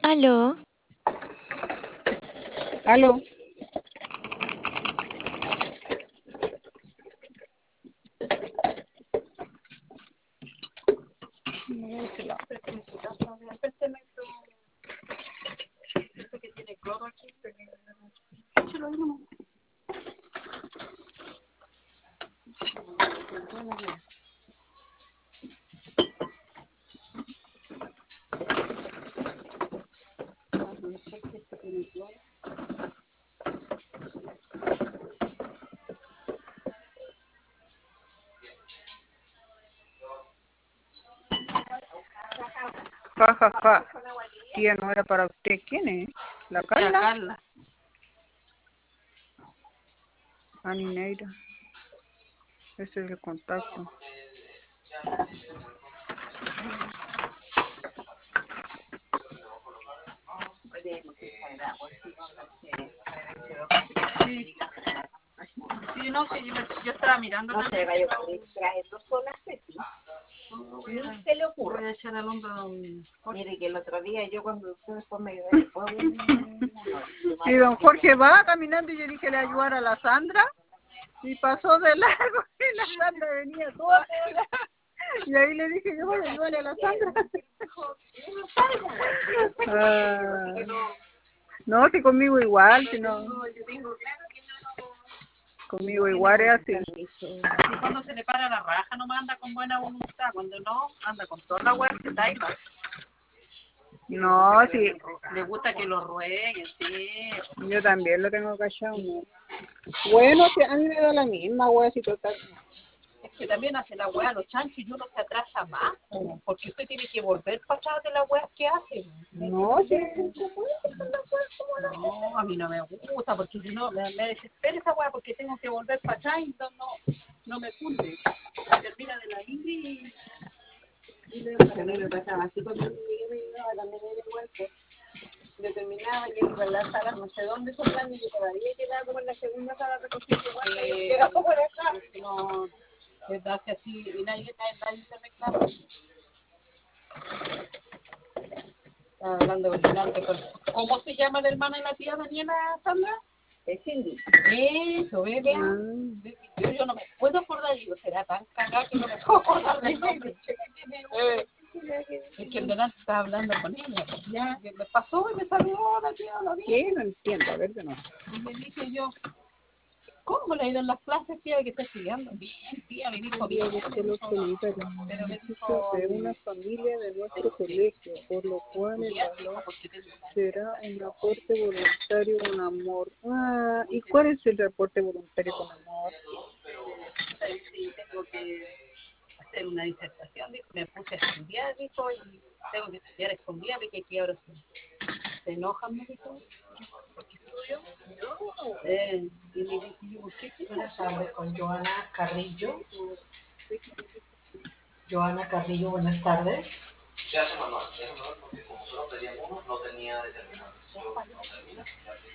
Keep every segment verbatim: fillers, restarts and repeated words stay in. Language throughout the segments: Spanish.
Aló, Aló, no, se la préstame su taza, préstame tu, esto que tiene cloro aquí, pero échalo ahí nomás. Bueno, bien. Ah, no sé si esto tiene cloro. Ja, ja, ja. Tía, no era para usted. ¿Quién es? ¿La Tía Carla? Carla. Anineira. Ese es el contacto. Sí, sí, no, sí, yo, yo estaba mirando. No se vaya a poder traer dos solas, Ceci. Ni se le Voy ocurre. a echar al hombro a don Jorge. Mire que el otro día yo cuando usted después me después Y don Jorge va caminando y yo dije le ayudar a la Sandra y pasó de largo y la Sandra venía toda pegada. Y ahí le dije yo voy a ayudarle a la Sandra. Ah, no, si conmigo igual, si no, yo tengo claro que no. conmigo igual es así. Y cuando se le para la raja nomás anda con buena voluntad, cuando no, anda con toda la hueá que taima. No, sí, Le gusta que lo rueguen, sí. yo también lo tengo callado. ¿No? Bueno, sí, a mí me da la misma, wea, si total. Es que también hace la hueá los chanchos y uno se atrasa más, po, porque usted tiene que volver para atrás de la hueá que hace. No, sí. No, a mí no me gusta, porque si no, me, me desespera esa hueá, porque tengo que volver para atrás y no, no, no me cunde. Termina de la Ingrid y de A mí me pasaba así cuando yo me iba también en el huerto. Yo terminaba y iba en la sala, no sé dónde soplando, y yo todavía quedaba como en la segunda sala recogiendo guantes, y Eh, era como en acá. no, se hace así y nadie, nadie, nadie se reclama. Estaba hablando con delante con... ¿Cómo se llama la hermana de la tía Daniela, Sandra? Es Cindy. Eso, ve, vea. Yo, yo no me puedo acordar, digo, será tan cagada que no me puedo acordar del nombre. Eh, es que en delante estaba hablando con ella. Ya, que me pasó y me saludó la tía, la vi. ¿Qué? No entiendo, a ver de nuevo. Y le dije yo, ¿cómo le ha ido en las clases, tía, que está estudiando? Bien, tía, me dijo bien. Busqué los solitarios. Pero me Necesito dijo, de una familia de nuestro colegio, por lo cual el valor será un aporte voluntario con amor. Ah, ¿y cuál es el aporte voluntario con amor? sí, tengo que hacer una disertación, dijo, me puse a estudiar, dijo, y tengo que estudiar escondida, porque aquí ahora se, se enojan, me dijo, porque estudio. Eh, y le dije yo, ¿por qué? Buenas tardes, con Joana Carrillo. Joana Carrillo, buenas tardes. Se hace manual, se hace manual porque como solo pedían uno, no tenía determinante. Yo no termina, ya se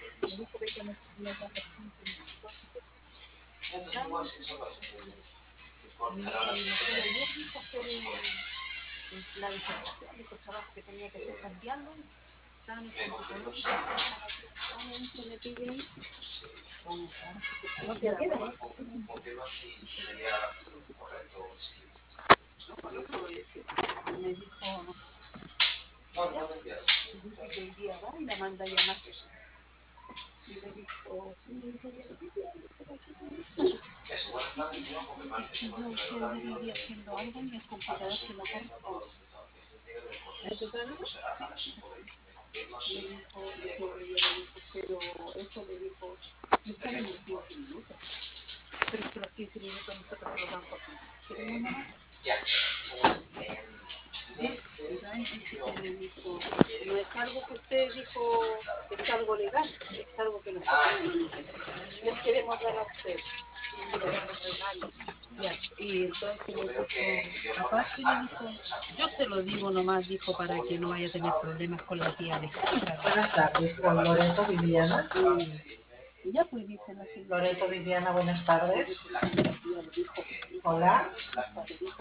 entonces igual sí, eso pasa. La disertación, dijo el trabajo que tenía que hacer, cambiarlo, estaban en el computador, me piden, no queda bueno. confirma si sería correcto o si... Me dijo, No, no te envías. dice que hoy día va y la manda a llamar. Y le dijo, sí, le dijo, Eso, buenas tardes, yo confirmar que se va a yo estoy haciendo algo en el computador que no corre. Le dijo, dijo, ella le dijo, pero eso le dijo, está en los quince minutos. Pero es que los quince minutos nosotros se los damos por ¿queremos más? Ya. Y le dijo, no es algo que usted dijo, es algo legal, es algo que nosotros les queremos dar a usted. Y entonces le dijo, aparte le dijo, yo se lo digo nomás, dijo, para que no vaya a tener problemas con la tía Alejandra. Buenas tardes, con Loreto Viviana. Y ya pues dice la señora. Loreto Viviana, buenas tardes. Hola.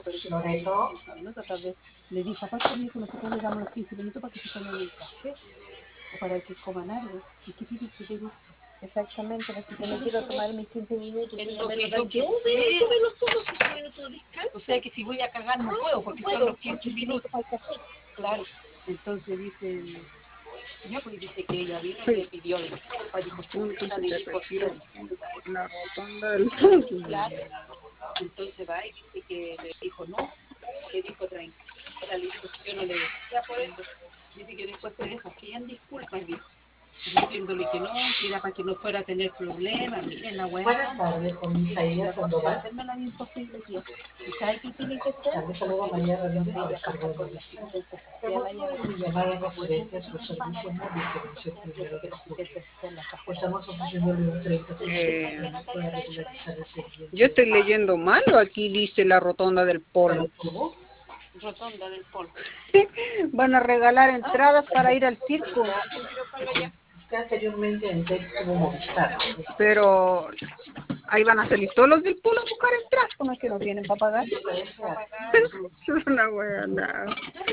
Loreto. Le dijo, aparte le dijo, nosotros le damos los quince minutos para que se tomen un café. para que coman algo. ¿Y qué te dije? Te dije, Exactamente, así que no quiero tomar mis quince minutos. es por lo lo que menos yo dar quiero quince ver. minutos, me los tomo quince minutos de descanso. O sea que si voy a cagar no puedo, porque son Puedo, los quince minutos. para el café. Claro. Entonces dice, ya pues dice que ella vino y le pidió disculpas, dijo, chuta, le dijo, La rotonda del claro. Entonces va y dice que le dijo no, le dijo tranquila, le dijo, yo no le decía por eso. Dice que después se desafían disculpas, dijo, diciéndole que no, que era para que no fuera a tener problemas. Miren la buena. Buenas tardes, con Isaías Sandoval. Hacerme la imposible, tío. ¿Y sabe qué tiene que ser? También saludo a María Ramírez por Ella el cargo pasa de con la Movistar. asistencia social allá. Recuerdo mi llamada referente a su servicio móvil que venció el primero de julio. Estamos ofreciéndole un treinta por ciento Eh, para regularizar el servicio. yo estoy leyendo mal, o aquí dice la rotonda del polo. Rotonda del Polo. Van a regalar entradas para ir al circo, Usted anteriormente en Tel como Movistar. pero ahí van a salir todos los del polo a buscar entradas, con los que no tienen para pagar. Es una buena.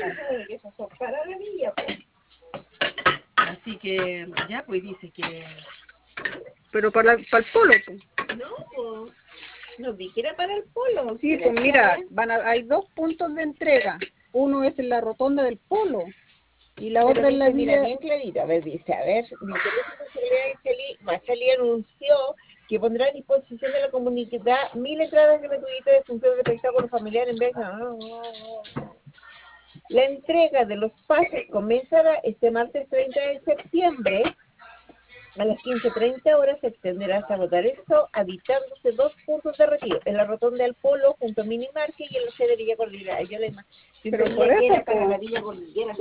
Así que ya pues dice que Pero para, la- para el polo, pues. No, pues, no vi que era para el polo. Sí, pues mira, van a, hay dos puntos de entrega. Uno es en la rotonda del polo y la Pero otra en la dice, mira, villa. bien clarito, a ver, dice, a ver, dice, la Secretaría de Chile, Machalí anunció que pondrá a disposición de la comunidad mil entradas gratuitas de función de espectáculo familiar en vez de... La entrega de los pases comenzará este martes treinta de septiembre a las quince treinta horas, se extenderá hasta agotar esto, habitándose dos puntos de retiro, en la rotonda del Polo junto a Minimarket y en la sede de Villa Cordillera. Yo, le, yo Pero entendía por que eso, era para pues. la Villa Cordillera.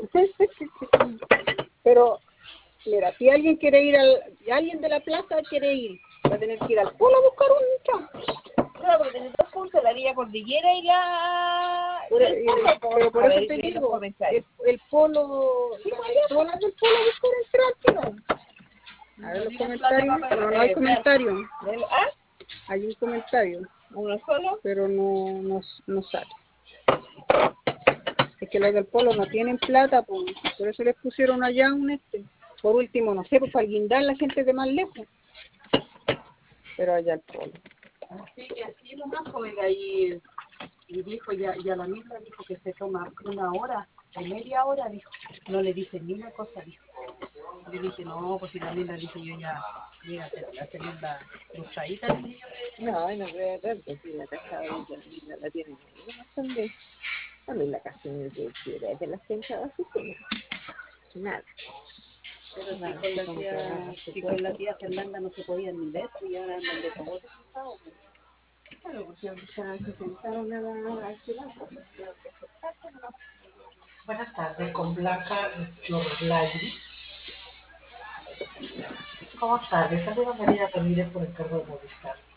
Pero mira, si alguien quiere ir al, alguien de la plaza quiere ir, va a tener que ir al polo a buscar un entrada. Claro, porque tiene dos puntos, la Villa Cordillera y la... Por- el Polo, po. pero por A eso ver, te lee los digo, el, comentarios. el polo, todas las del polo a buscar entrada, tío. A ver los comentarios, pero no hay comentario. ¿Ah? Hay un comentario, ¿Uno solo? pero no, no, no sale. Es que los del polo no tienen plata, pues, por eso les pusieron allá un este. Por último, no sé, pues para guindar la gente de más lejos. Pero allá el polo. así que así nomás, oiga, y, y dijo, ya, ya la misma dijo que se toma una hora o media hora, dijo, no le dice ni una cosa, dijo. Le dije, no, pues si la misma dije yo ya, llega a hacer la segunda luchadita, le dije yo. No, no creo tanto, si la casa de ella la, la tienen ahí, no también. A mí la casa de ella de las pensadas, así que no. Nada. Pero si con la tía, si con la tía Fernanda no se podían ni ver, y ahora andan de todo resultado. Claro, porque ya se sentaron a la alquilanza. Buenas tardes, con Blanca Giorlagli. ¿Cómo estás? Les saluda María Ramírez por el cargo de Movistar.